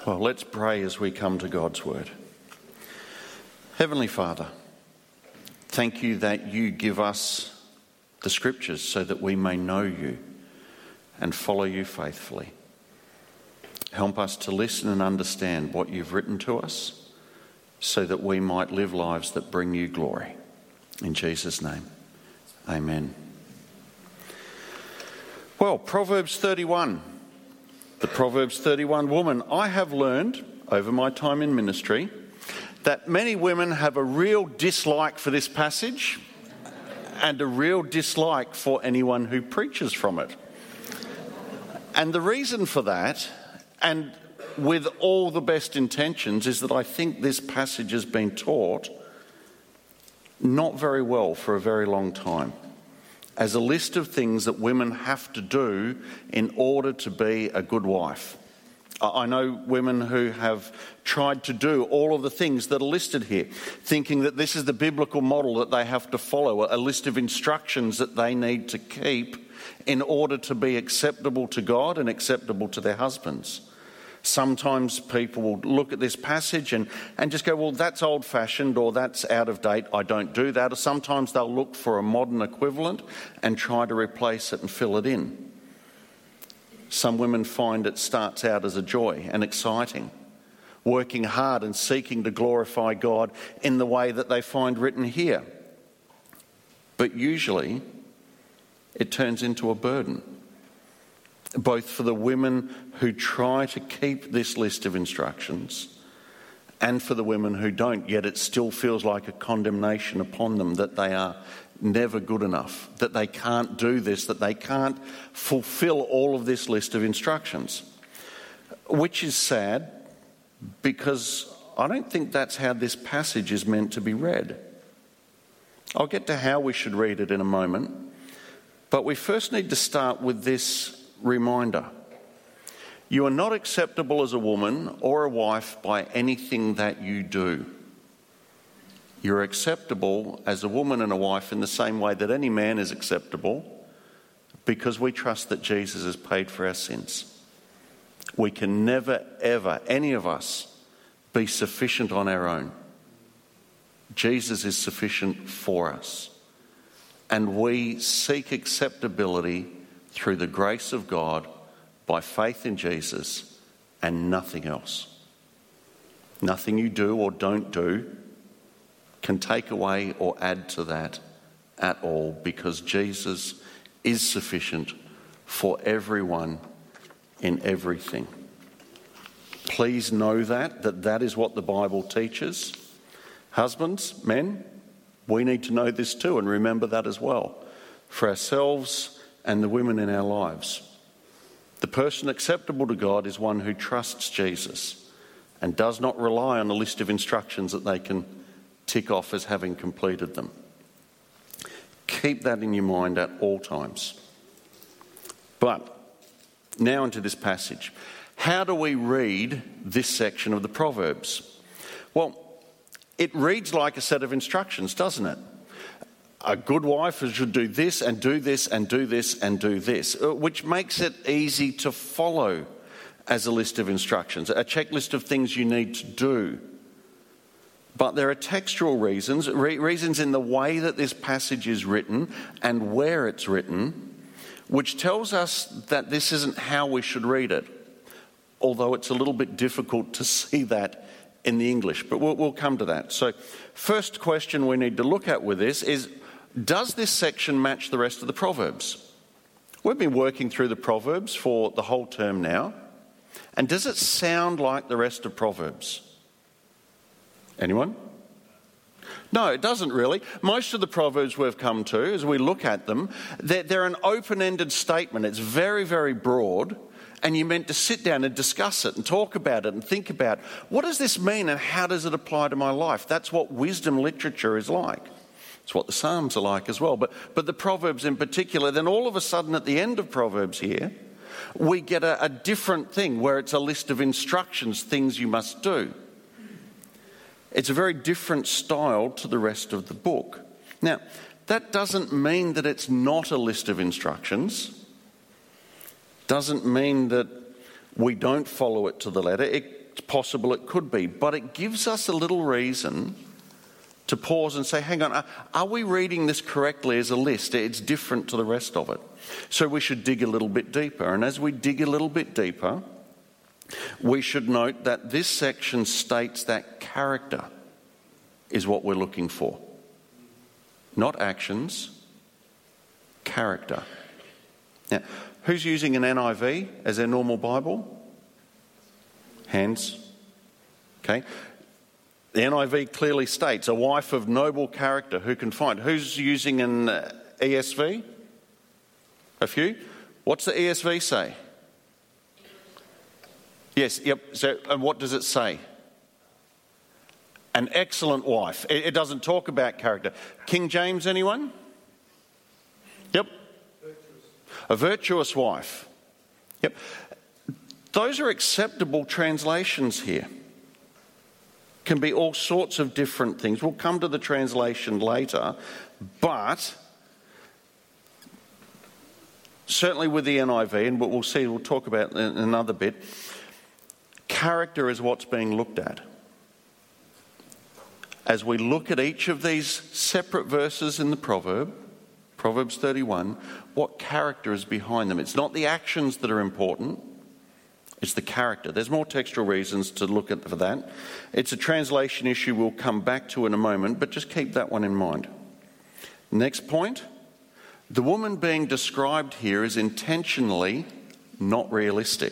Well, let's pray as we come to God's word. Heavenly Father, thank you that you give us the scriptures so that we may know you and follow you faithfully. Help us to listen and understand what you've written to us so that we might live lives that bring you glory. In Jesus' name, amen. Well, Proverbs 31. The Proverbs 31 woman. I have learned over my time in ministry that many women have a real dislike for this passage and a real dislike for anyone who preaches from it. And the reason for that, and with all the best intentions, is that I think this passage has been taught not very well for a very long time, as a list of things that women have to do in order to be a good wife. I know women who have tried to do all of the things that are listed here, thinking that this is the biblical model that they have to follow, a list of instructions that they need to keep in order to be acceptable to God and acceptable to their husbands. Sometimes people will look at this passage and just go, well, that's old-fashioned or that's out of date, I don't do that. Or sometimes they'll look for a modern equivalent and try to replace it and fill it in. Some women find it starts out as a joy and exciting, working hard and seeking to glorify God in the way that they find written here. But usually it turns into a burden, both for the women who try to keep this list of instructions and for the women who don't, yet it still feels like a condemnation upon them that they are never good enough, that they can't do this, that they can't fulfill all of this list of instructions. Which is sad, because I don't think that's how this passage is meant to be read. I'll get to how we should read it in a moment, but we first need to start with this reminder. You are not acceptable as a woman or a wife by anything that you do. You're acceptable as a woman and a wife in the same way that any man is acceptable, because we trust that Jesus has paid for our sins. We can never, ever, any of us, be sufficient on our own. Jesus is sufficient for us. And we seek acceptability through the grace of God by faith in Jesus and nothing else. Nothing you do or don't do can take away or add to that at all, because Jesus is sufficient for everyone in everything. Please know that is what the Bible teaches. Husbands, men, we need to know this too and remember that as well for ourselves and the women in our lives. The person acceptable to God is one who trusts Jesus and does not rely on a list of instructions that they can tick off as having completed them. Keep that in your mind at all times. But now into this passage. How do we read this section of the Proverbs? Well, it reads like a set of instructions, doesn't it? A good wife should do this and do this and do this and do this, which makes it easy to follow as a list of instructions, a checklist of things you need to do. But there are textual reasons in the way that this passage is written and where it's written, which tells us that this isn't how we should read it, although it's a little bit difficult to see that in the English, but we'll come to that. So first question we need to look at with this is, does this section match the rest of the Proverbs? We've been working through the Proverbs for the whole term now, and does it sound like the rest of Proverbs? Anyone? No, it doesn't really. Most of the Proverbs we've come to, as we look at them, they're an open-ended statement. It's very, very broad, and you're meant to sit down and discuss it and talk about it and think about, what does this mean and how does it apply to my life? That's what wisdom literature is like. It's what the Psalms are like as well. But the Proverbs in particular, then all of a sudden at the end of Proverbs here, we get a different thing where it's a list of instructions, things you must do. It's a very different style to the rest of the book. Now, that doesn't mean that it's not a list of instructions. Doesn't mean that we don't follow it to the letter. It's possible it could be. But it gives us a little reason to pause and say, hang on, are we reading this correctly as a list? It's different to the rest of it. So we should dig a little bit deeper. And as we dig a little bit deeper, we should note that this section states that character is what we're looking for. Not actions, character. Now, who's using an NIV as their normal Bible? Hands. Okay. The NIV clearly states, a wife of noble character who can find. Who's using an ESV? A few. What's the ESV say? Yes, yep. So, and what does it say? An excellent wife. It doesn't talk about character. King James, anyone? Yep. A virtuous wife. Yep. Those are acceptable translations here. Can be all sorts of different things. We'll come to the translation later, but certainly with the NIV, and what we'll talk about in another bit, character is what's being looked at. As we look at each of these separate verses in the Proverbs 31, what character is behind them? It's not the actions that are important, it's the character. There's more textual reasons to look at for that. It's a translation issue we'll come back to in a moment, but just keep that one in mind. Next point, the woman being described here is intentionally not realistic.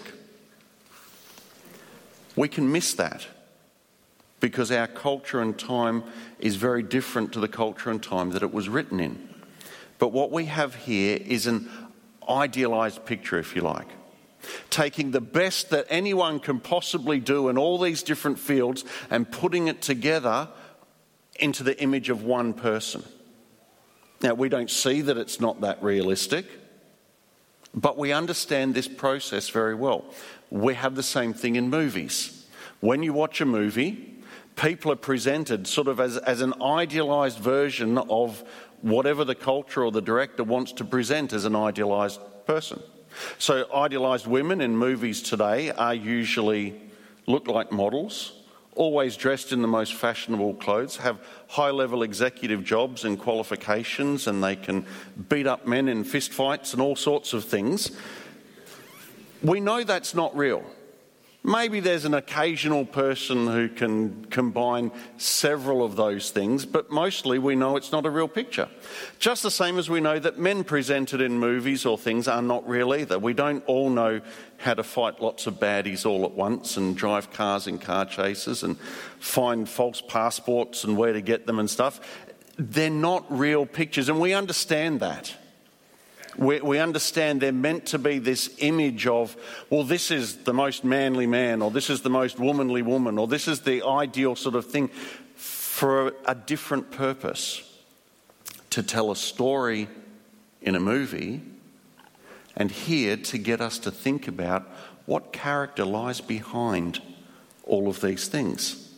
We can miss that because our culture and time is very different to the culture and time that it was written in. But what we have here is an idealised picture, if you like. Taking the best that anyone can possibly do in all these different fields and putting it together into the image of one person. Now, we don't see that it's not that realistic, but we understand this process very well. We have the same thing in movies. When you watch a movie, people are presented sort of as an idealised version of whatever the culture or the director wants to present as an idealised person. So idealised women in movies today are usually look like models, always dressed in the most fashionable clothes, have high-level executive jobs and qualifications, and they can beat up men in fistfights and all sorts of things. We know that's not real. Maybe there's an occasional person who can combine several of those things, but mostly we know it's not a real picture. Just the same as we know that men presented in movies or things are not real either. We don't all know how to fight lots of baddies all at once and drive cars in car chases and find false passports and where to get them and stuff. They're not real pictures, and we understand that. We understand they're meant to be this image of, well, this is the most manly man, or this is the most womanly woman, or this is the ideal sort of thing for a different purpose. To tell a story in a movie, and here to get us to think about what character lies behind all of these things.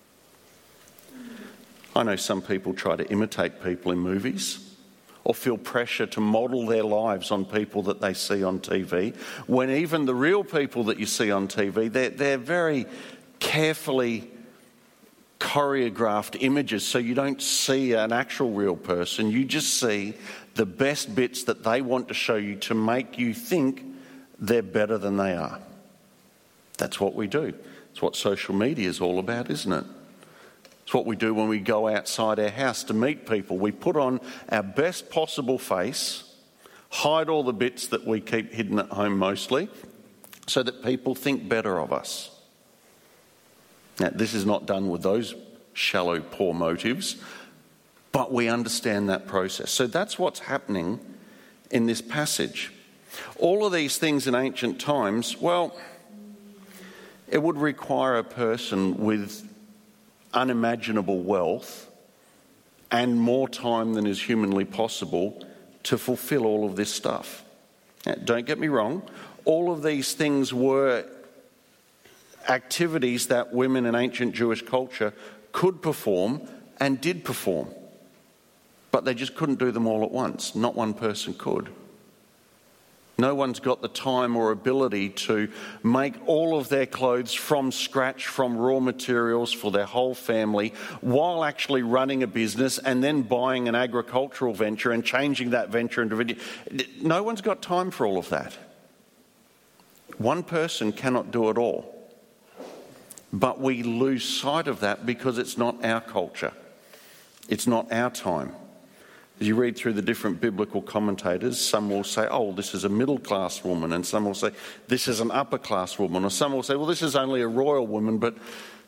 I know some people try to imitate people in movies, or feel pressure to model their lives on people that they see on TV, when even the real people that you see on TV, they're very carefully choreographed images, so you don't see an actual real person, you just see the best bits that they want to show you to make you think they're better than they are. That's what we do. It's what social media is all about, isn't it? It's what we do when we go outside our house to meet people. We put on our best possible face, hide all the bits that we keep hidden at home mostly, so that people think better of us. Now, this is not done with those shallow, poor motives, but we understand that process. So that's what's happening in this passage. All of these things in ancient times, well, it would require a person with unimaginable wealth and more time than is humanly possible to fulfill all of this stuff. Now, don't get me wrong, all of these things were activities that women in ancient Jewish culture could perform and did perform, but they just couldn't do them all at once. Not one person could. No one's got the time or ability to make all of their clothes from scratch, from raw materials for their whole family, while actually running a business and then buying an agricultural venture and changing that venture into... No one's got time for all of that. One person cannot do it all. But we lose sight of that because it's not our culture. It's not our time. As you read through the different biblical commentators, some will say, oh, this is a middle-class woman, and some will say, this is an upper-class woman, or some will say, well, this is only a royal woman, but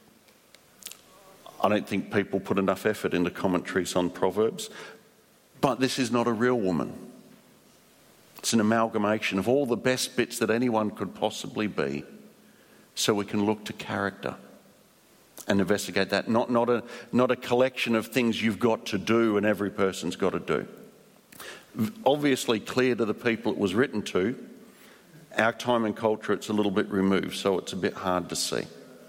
I don't think people put enough effort into commentaries on Proverbs. But this is not a real woman. It's an amalgamation of all the best bits that anyone could possibly be, so we can look to character and investigate that, not a collection of things you've got to do and every person's got to do. Obviously clear to the people it was written to. Our time and culture, it's a little bit removed, so it's a bit hard to see.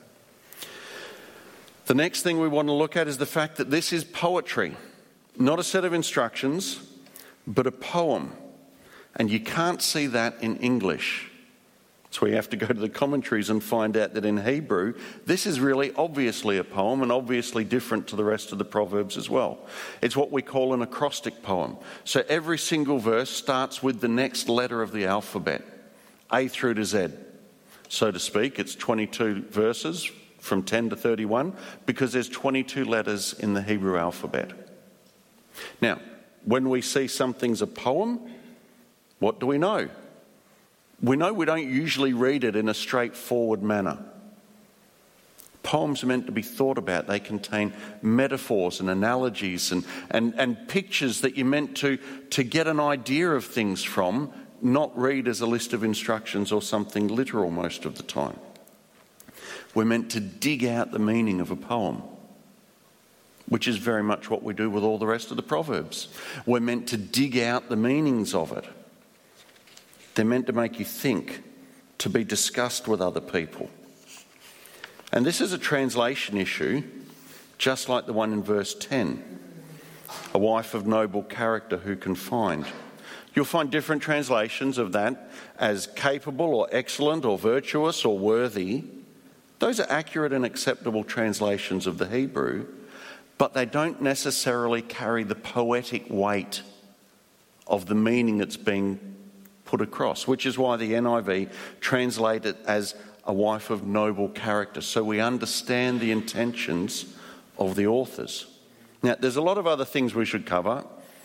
The next thing we want to look at is the fact that this is poetry, not a set of instructions, but a poem. And you can't see that in English. So we have to go to the commentaries and find out that in Hebrew, this is really obviously a poem and obviously different to the rest of the Proverbs as well. It's what we call an acrostic poem. So every single verse starts with the next letter of the alphabet, A through to Z. So to speak, it's 22 verses from 10 to 31 because there's 22 letters in the Hebrew alphabet. Now, when we see something's a poem, what do we know? We know we don't usually read it in a straightforward manner. Poems are meant to be thought about. They contain metaphors and analogies and pictures that you're meant to get an idea of things from, not read as a list of instructions or something literal most of the time. We're meant to dig out the meaning of a poem, which is very much what we do with all the rest of the Proverbs. We're meant to dig out the meanings of it. They're meant to make you think, to be discussed with other people. And this is a translation issue, just like the one in verse 10. A wife of noble character who can find. You'll find different translations of that as capable or excellent or virtuous or worthy. Those are accurate and acceptable translations of the Hebrew, but they don't necessarily carry the poetic weight of the meaning that's being put across, which is why the NIV translate it as a wife of noble character, so we understand the intentions of the authors. Now, there's a lot of other things we should cover,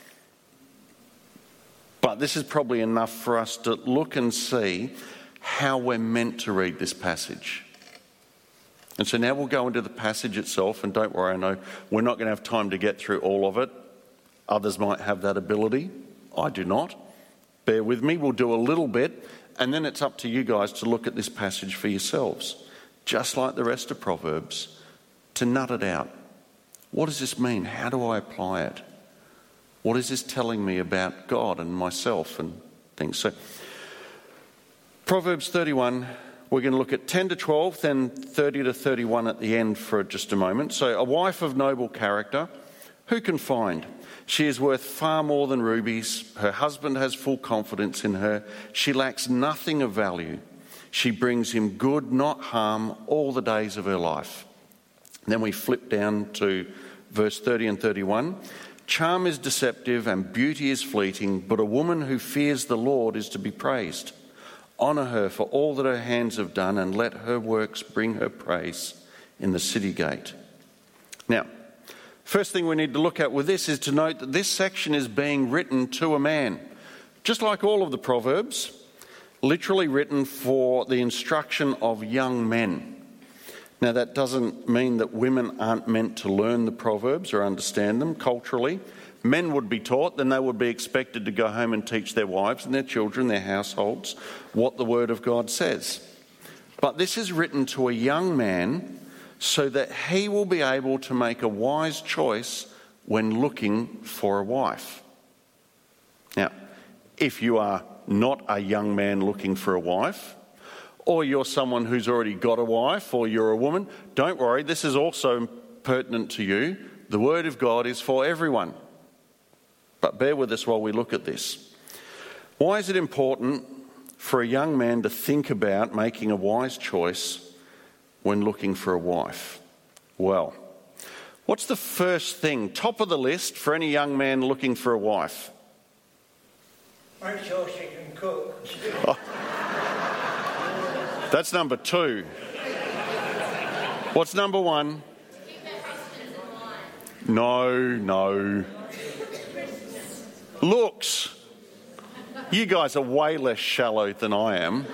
but this is probably enough for us to look and see how we're meant to read this passage. And so now we'll go into the passage itself, and don't worry, I know we're not going to have time to get through all of it. Others might have that ability. I do not. Bear with me, we'll do a little bit, and then it's up to you guys to look at this passage for yourselves, just like the rest of Proverbs, to nut it out. What does this mean? How do I apply it? What is this telling me about God and myself and things? So, Proverbs 31, we're going to look at 10 to 12, then 30 to 31 at the end for just a moment. So, a wife of noble character, who can find? She is worth far more than rubies. Her husband has full confidence in her. She lacks nothing of value. She brings him good, not harm, all the days of her life. And then we flip down to verse 30 and 31. Charm is deceptive and beauty is fleeting, but a woman who fears the Lord is to be praised. Honour her for all that her hands have done, and let her works bring her praise in the city gate. Now, first thing we need to look at with this is to note that this section is being written to a man. Just like all of the Proverbs, literally written for the instruction of young men. Now that doesn't mean that women aren't meant to learn the Proverbs or understand them culturally. Men would be taught, then they would be expected to go home and teach their wives and their children, their households, what the Word of God says. But this is written to a young man so that he will be able to make a wise choice when looking for a wife. Now, if you are not a young man looking for a wife, or you're someone who's already got a wife, or you're a woman, don't worry, this is also pertinent to you. The Word of God is for everyone. But bear with us while we look at this. Why is it important for a young man to think about making a wise choice when looking for a wife? Well, what's the first thing, top of the list, for any young man looking for a wife? Make sure she can cook. Oh. That's number 2. What's number 1? No. Looks. You guys are way less shallow than I am.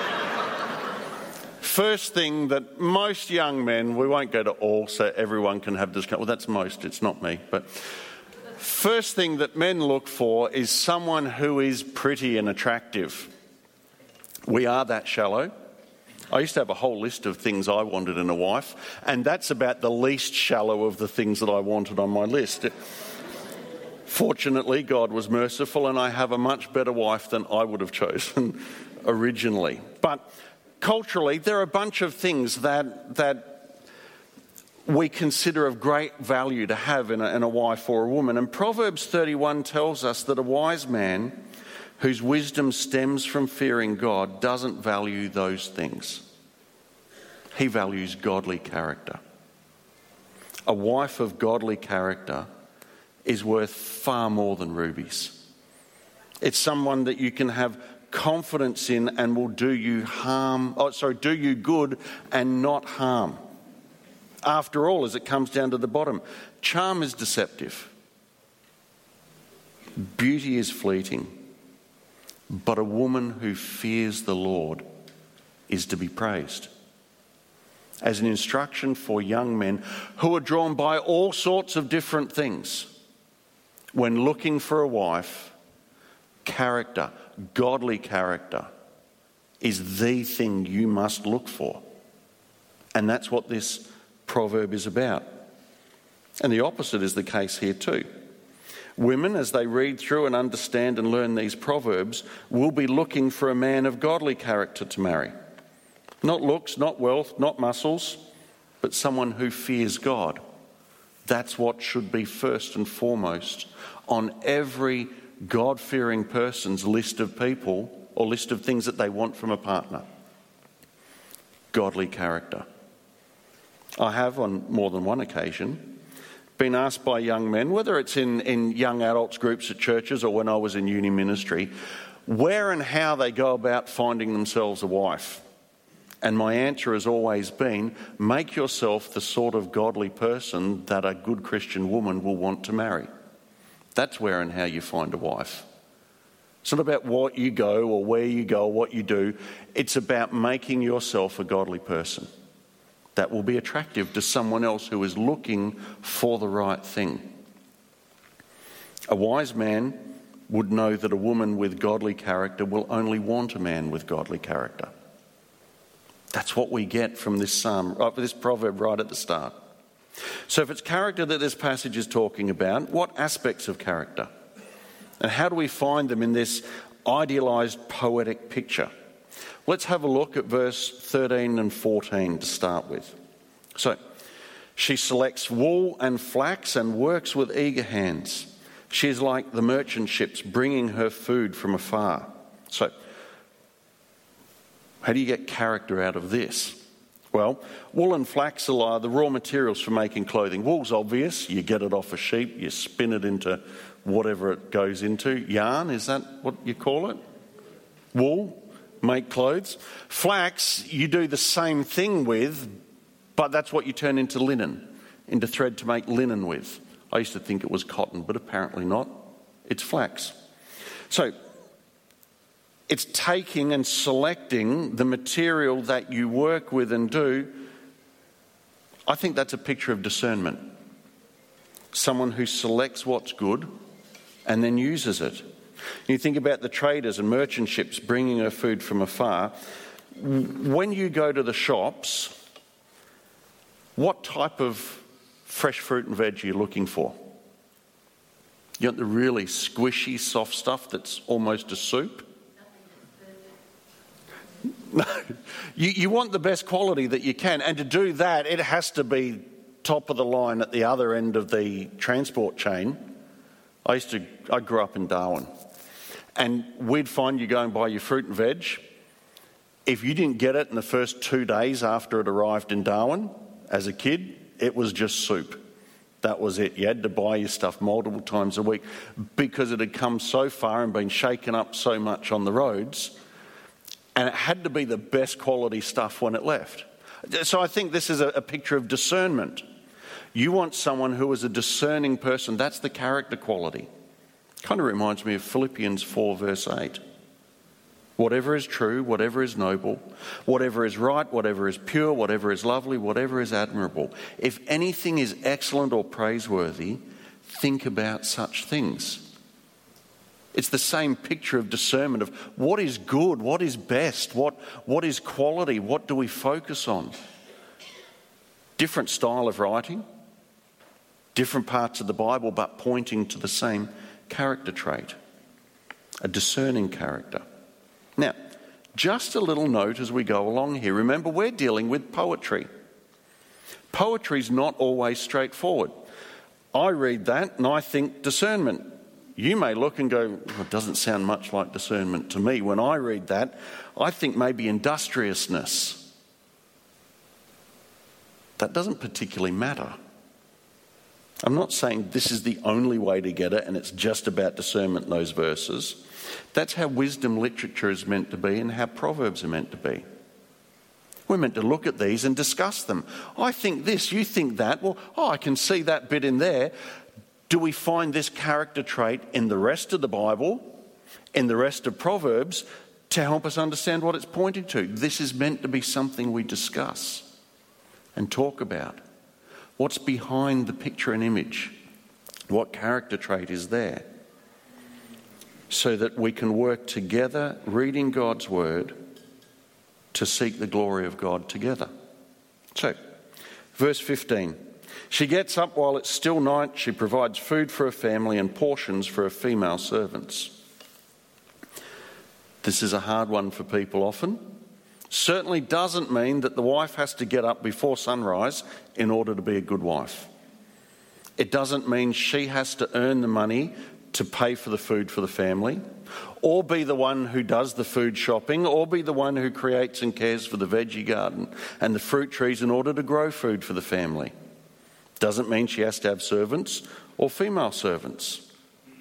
First thing that most young men, we won't go to all so everyone can have this, well that's most, it's not me, but first thing that men look for is someone who is pretty and attractive. We are that shallow. I used to have a whole list of things I wanted in a wife, and that's about the least shallow of the things that I wanted on my list. Fortunately, God was merciful and I have a much better wife than I would have chosen originally. But culturally, there are a bunch of things that we consider of great value to have in a wife or a woman. And Proverbs 31 tells us that a wise man whose wisdom stems from fearing God doesn't value those things. He values godly character. A wife of godly character is worth far more than rubies. It's someone that you can have confidence in and will do you good and not harm. After all, as it comes down to the bottom, charm is deceptive. Beauty is fleeting. But a woman who fears the Lord is to be praised. As an instruction for young men who are drawn by all sorts of different things, when looking for a wife, character, godly character, is the thing you must look for. And that's what this proverb is about. And the opposite is the case here too. Women, as they read through and understand and learn these proverbs, will be looking for a man of godly character to marry. Not looks, not wealth, not muscles, but someone who fears God. That's what should be first and foremost on every God-fearing person's list of people or list of things that they want from a partner. Godly character. I have on more than one occasion been asked by young men, whether it's in young adults groups at churches or when I was in uni ministry, where and how they go about finding themselves a wife. And my answer has always been, make yourself the sort of godly person that a good Christian woman will want to marry. That's where and how you find a wife. It's not about what you go or where you go or what you do. It's about making yourself a godly person that will be attractive to someone else who is looking for the right thing. A wise man would know that a woman with godly character will only want a man with godly character. That's what we get from this proverb right at the start. So if it's character that this passage is talking about, what aspects of character? And how do we find them in this idealised poetic picture? Let's have a look at verse 13 and 14 to start with. So, she selects wool and flax and works with eager hands. She is like the merchant ships bringing her food from afar. So, how do you get character out of this? Well, wool and flax are the raw materials for making clothing. Wool's obvious. You get it off a sheep, you spin it into whatever it goes into. Yarn, is that what you call it? Wool, make clothes. Flax, you do the same thing with, but that's what you turn into linen, into thread to make linen with. I used to think it was cotton, but apparently not. It's flax. So, it's taking and selecting the material that you work with and do. I think that's a picture of discernment. Someone who selects what's good and then uses it. You think about the traders and merchant ships bringing her food from afar. When you go to the shops, what type of fresh fruit and veg are you looking for? You want the really squishy, soft stuff that's almost a soup? No, you want the best quality that you can, and to do that it has to be top of the line at the other end of the transport chain. I grew up in Darwin, and we'd find you going by your fruit and veg. If you didn't get it in the first 2 days after it arrived in Darwin, as a kid, it was just soup. That was it. You had to buy your stuff multiple times a week because it had come so far and been shaken up so much on the roads, and it had to be the best quality stuff when it left. So I think this is a picture of discernment. You want someone who is a discerning person. That's the character quality. Kind of reminds me of Philippians 4 verse 8. Whatever is true, whatever is noble, whatever is right, whatever is pure, whatever is lovely, whatever is admirable, if anything is excellent or praiseworthy, think about such things. It's the same picture of discernment of what is good, what is best, what is quality, what do we focus on. Different style of writing, different parts of the Bible, but pointing to the same character trait, a discerning character. Now, just a little note as we go along here. Remember, we're dealing with poetry. Poetry's not always straightforward. I read that and I think discernment. You may look and go, well, it doesn't sound much like discernment to me. When I read that, I think maybe industriousness. That doesn't particularly matter. I'm not saying this is the only way to get it and it's just about discernment in those verses. That's how wisdom literature is meant to be and how Proverbs are meant to be. We're meant to look at these and discuss them. I think this, you think that. Well, I can see that bit in there. Do we find this character trait in the rest of the Bible, in the rest of Proverbs, to help us understand what it's pointing to? This is meant to be something we discuss and talk about. What's behind the picture and image? What character trait is there? So that we can work together, reading God's word, to seek the glory of God together. So, verse 15. She gets up while it's still night. She provides food for her family and portions for her female servants. This is a hard one for people often. Certainly doesn't mean that the wife has to get up before sunrise in order to be a good wife. It doesn't mean she has to earn the money to pay for the food for the family, or be the one who does the food shopping, or be the one who creates and cares for the veggie garden and the fruit trees in order to grow food for the family. Doesn't mean she has to have servants or female servants.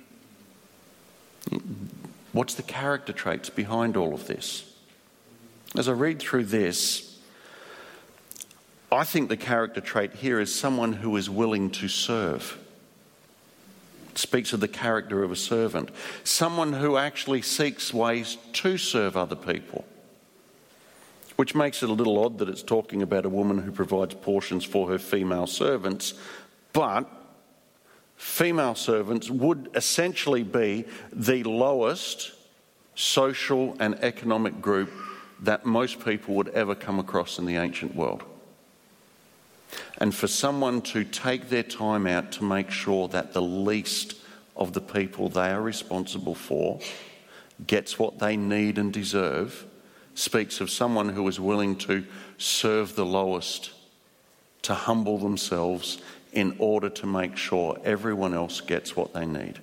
What's the character traits behind all of this? As I read through this, I think the character trait here is someone who is willing to serve. It speaks of the character of a servant. Someone who actually seeks ways to serve other people. Which makes it a little odd that it's talking about a woman who provides portions for her female servants. But female servants would essentially be the lowest social and economic group that most people would ever come across in the ancient world. And for someone to take their time out to make sure that the least of the people they are responsible for gets what they need and deserve speaks of someone who is willing to serve the lowest, to humble themselves in order to make sure everyone else gets what they need.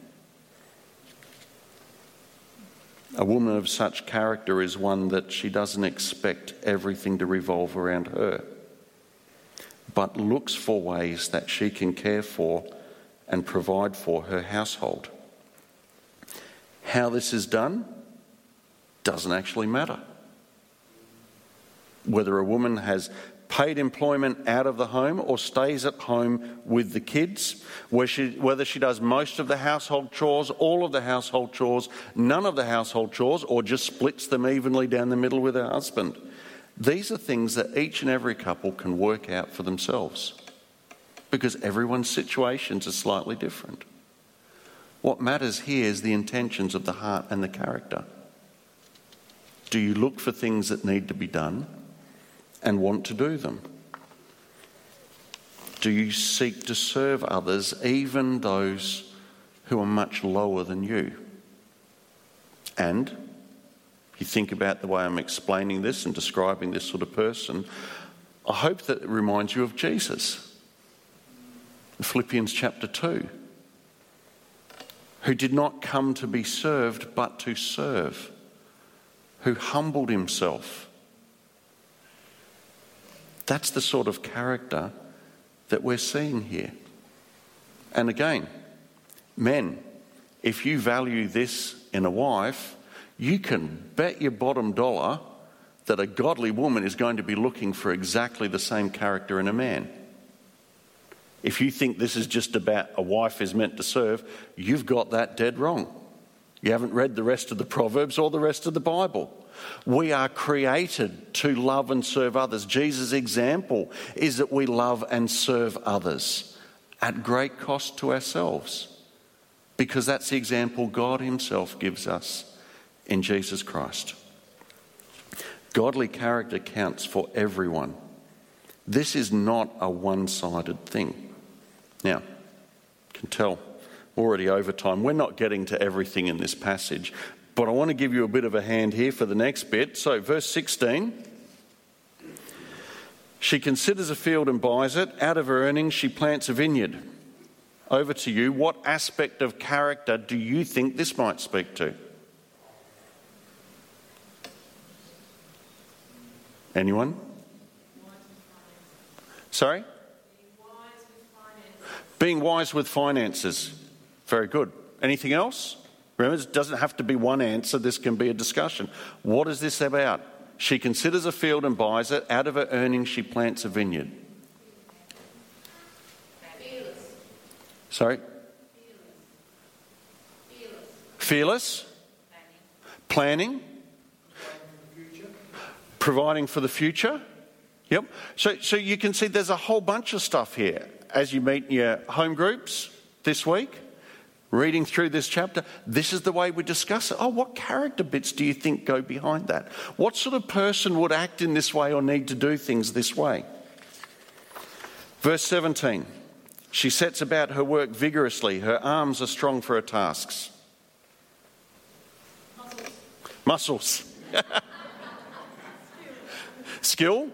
A woman of such character is one that she doesn't expect everything to revolve around her, but looks for ways that she can care for and provide for her household. How this is done doesn't actually matter. Whether a woman has paid employment out of the home or stays at home with the kids, whether she does most of the household chores, all of the household chores, none of the household chores, or just splits them evenly down the middle with her husband. These are things that each and every couple can work out for themselves because everyone's situations are slightly different. What matters here is the intentions of the heart and the character. Do you look for things that need to be done and want to do them? Do you seek to serve others, even those who are much lower than you? And if you think about the way I'm explaining this and describing this sort of person, I hope that it reminds you of Jesus. In Philippians chapter 2, who did not come to be served but to serve, who humbled himself. That's the sort of character that we're seeing here. And again, men, if you value this in a wife, you can bet your bottom dollar that a godly woman is going to be looking for exactly the same character in a man. If you think this is just about a wife is meant to serve, you've got that dead wrong. You haven't read the rest of the Proverbs or the rest of the Bible. We are created to love and serve others. Jesus' example is that we love and serve others at great cost to ourselves, because that's the example God himself gives us in Jesus Christ. Godly character counts for everyone. This is not a one-sided thing. Now, you can tell already over time, we're not getting to everything in this passage, but I want to give you a bit of a hand here for the next bit. So verse 16, she considers a field and buys it. Out of her earnings, she plants a vineyard. Over to you. What aspect of character do you think this might speak to? Anyone? Sorry? Being wise with finances. Very good. Anything else? Remember, it doesn't have to be one answer. This can be a discussion. What is this about? She considers a field and buys it. Out of her earnings, she plants a vineyard. Fearless. Sorry? Fearless. Planning. Providing for the future. Yep. So you can see there's a whole bunch of stuff here. As you meet in your home groups this week, reading through this chapter, this is the way we discuss it. Oh, what character bits do you think go behind that? What sort of person would act in this way or need to do things this way? Verse 17, she sets about her work vigorously. Her arms are strong for her tasks. Muscles. Skill.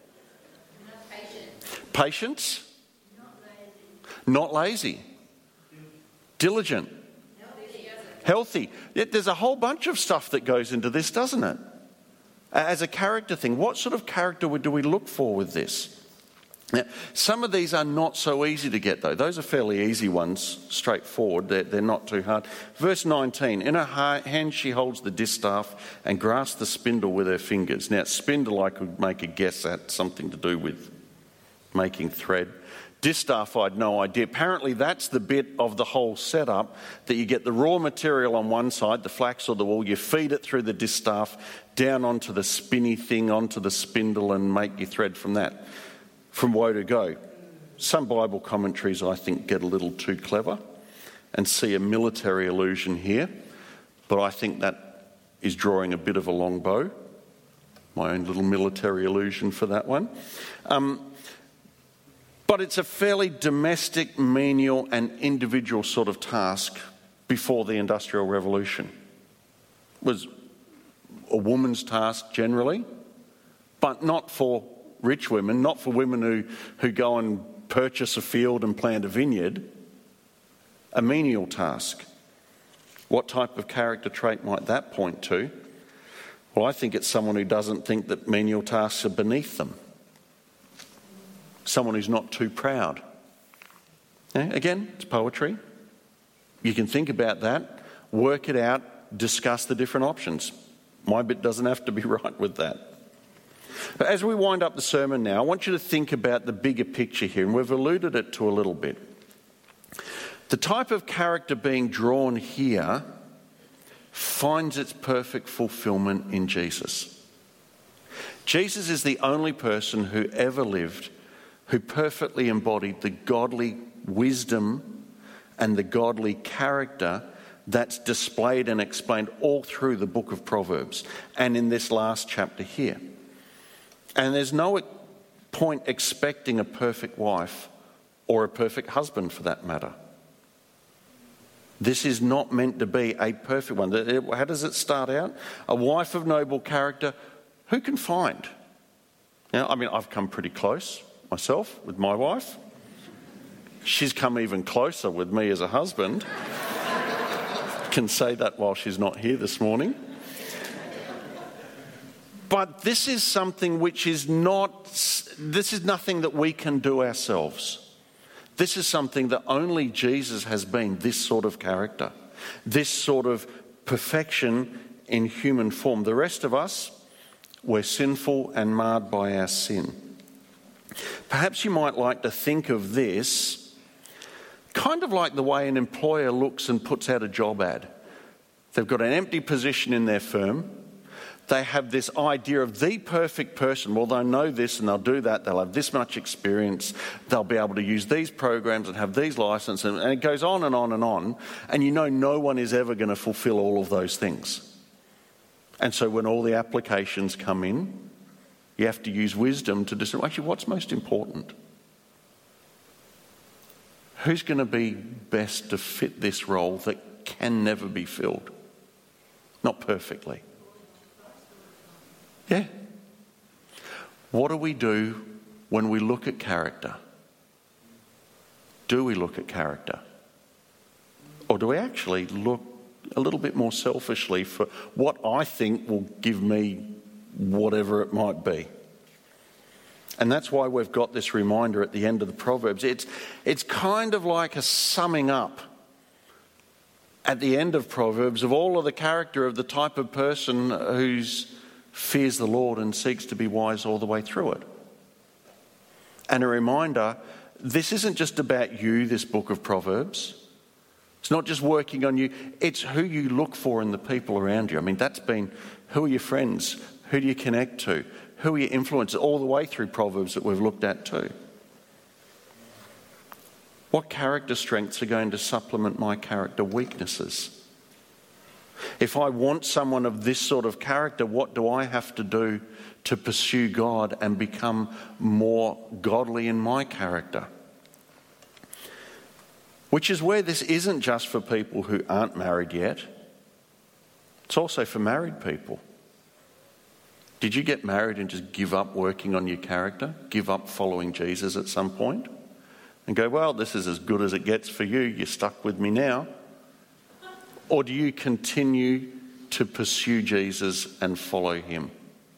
Patience. Not lazy. Diligent. Healthy. There's a whole bunch of stuff that goes into this, doesn't it? As a character thing, what sort of character do we look for with this? Now, some of these are not so easy to get, though. Those are fairly easy ones, straightforward. They're not too hard. Verse 19, in her hand she holds the distaff and grasps the spindle with her fingers. Now, spindle, I could make a guess at, something to do with making thread. Distaff, I had no idea. Apparently that's the bit of the whole setup that you get the raw material on one side, the flax or the wool, you feed it through the distaff down onto the spinny thing, onto the spindle, and make your thread from that. From woe to go. Some Bible commentaries, I think, get a little too clever and see a military allusion here, but I think that is drawing a bit of a long bow. My own little military allusion for that one. But it's a fairly domestic, menial and individual sort of task before the Industrial Revolution. It was a woman's task generally, but not for rich women, not for women who go and purchase a field and plant a vineyard. A menial task. What type of character trait might that point to? Well, I think it's someone who doesn't think that menial tasks are beneath them. Someone who's not too proud. Again, it's poetry. You can think about that, work it out, discuss the different options. My bit doesn't have to be right with that. But as we wind up the sermon now, I want you to think about the bigger picture here, and we've alluded it to a little bit. The type of character being drawn here finds its perfect fulfillment in Jesus. Jesus is the only person who ever lived who perfectly embodied the godly wisdom and the godly character that's displayed and explained all through the book of Proverbs and in this last chapter here. And there's no point expecting a perfect wife or a perfect husband for that matter. This is not meant to be a perfect one. How does it start out? A wife of noble character, who can find? Now, I've come pretty close myself with my wife. She's come even closer with me as a husband. can say that while she's not here this morning. But this is something which is this is nothing that we can do ourselves. This is something that only Jesus has been, this sort of character, this sort of perfection in human form. The rest of us, we're sinful and marred by our sin. Perhaps you might like to think of this kind of like the way an employer looks and puts out a job ad. They've got an empty position in their firm. They have this idea of the perfect person. Well, they'll know this and they'll do that. They'll have this much experience. They'll be able to use these programs and have these licenses. And it goes on and on and on. And you know no one is ever going to fulfill all of those things. And so when all the applications come in, you have to use wisdom to decide, actually, what's most important? Who's going to be best to fit this role that can never be filled? Not perfectly. Yeah. What do we do when we look at character? Do we look at character? Or do we actually look a little bit more selfishly for what I think will give me whatever it might be? And that's why we've got this reminder at the end of the Proverbs. It's kind of like a summing up at the end of Proverbs of all of the character of the type of person who's fears the Lord and seeks to be wise all the way through it. And a reminder, this isn't just about you, this book of Proverbs. It's not just working on you, it's who you look for in the people around you. I mean, that's been, who are your friends? Who do you connect to? Who are your influences? All the way through Proverbs that we've looked at too. What character strengths are going to supplement my character weaknesses? If I want someone of this sort of character, what do I have to do to pursue God and become more godly in my character? Which is where this isn't just for people who aren't married yet. It's also for married people. Did you get married and just give up working on your character? Give up following Jesus at some point? And go, well, this is as good as it gets for you. You're stuck with me now. Or do you continue to pursue Jesus and follow him?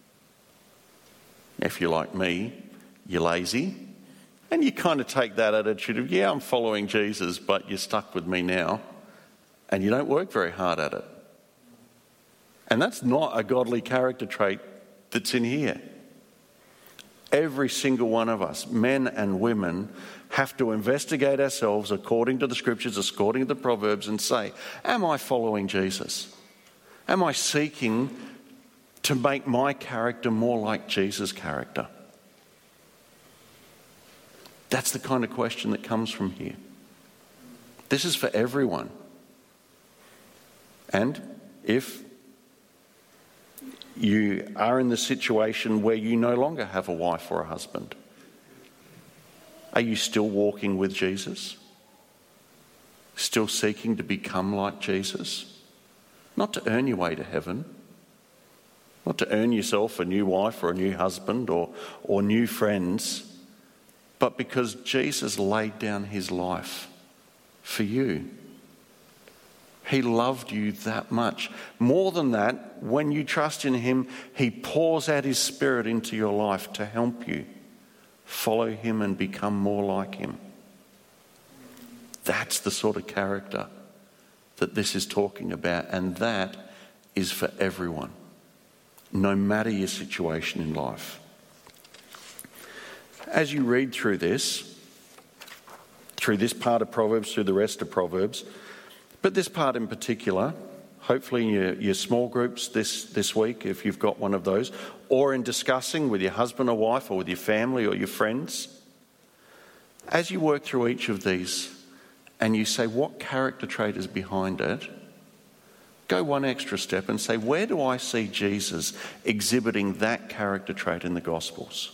If you're like me, you're lazy. And you kind of take that attitude of, yeah, I'm following Jesus, but you're stuck with me now. And you don't work very hard at it. And that's not a godly character trait that's in here. Every single one of us, men and women, have to investigate ourselves according to the scriptures, according to the Proverbs, and say, am I following Jesus? Am I seeking to make my character more like Jesus' character? That's the kind of question that comes from here. This is for everyone. And if you are in the situation where you no longer have a wife or a husband, are you still walking with Jesus? Still seeking to become like Jesus? Not to earn your way to heaven, not to earn yourself a new wife or a new husband or new friends, but because Jesus laid down his life for you. He loved you that much. More than that, when you trust in him, he pours out his Spirit into your life to help you follow him and become more like him. That's the sort of character that this is talking about, and that is for everyone, no matter your situation in life. As you read through this part of Proverbs, through the rest of Proverbs, but this part in particular, hopefully in your small groups this week, if you've got one of those, or in discussing with your husband or wife or with your family or your friends, as you work through each of these and you say, what character trait is behind it? Go one extra step and say, where do I see Jesus exhibiting that character trait in the Gospels?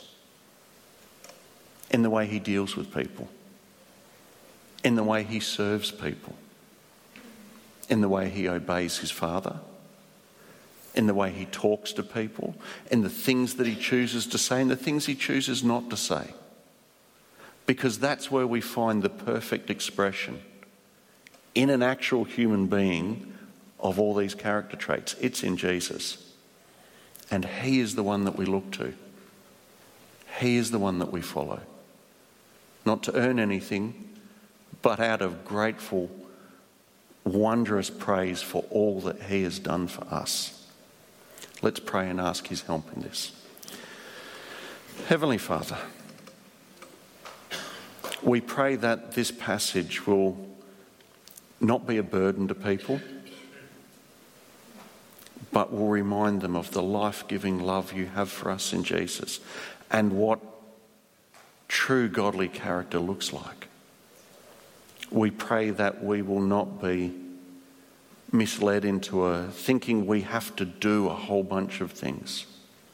In the way he deals with people, in the way he serves people, in the way he obeys his Father, in the way he talks to people, in the things that he chooses to say and the things he chooses not to say. Because that's where we find the perfect expression in an actual human being of all these character traits. It's in Jesus. And he is the one that we look to. He is the one that we follow. Not to earn anything, but out of grateful, wondrous praise for all that he has done for us. Let's pray and ask his help in this. Heavenly Father, we pray that this passage will not be a burden to people, but will remind them of the life-giving love you have for us in Jesus and what true godly character looks like. We pray that we will not be misled into thinking we have to do a whole bunch of things,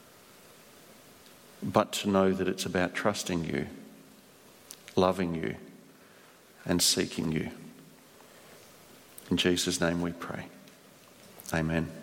but to know that it's about trusting you, loving you, and seeking you. In Jesus' name we pray. Amen.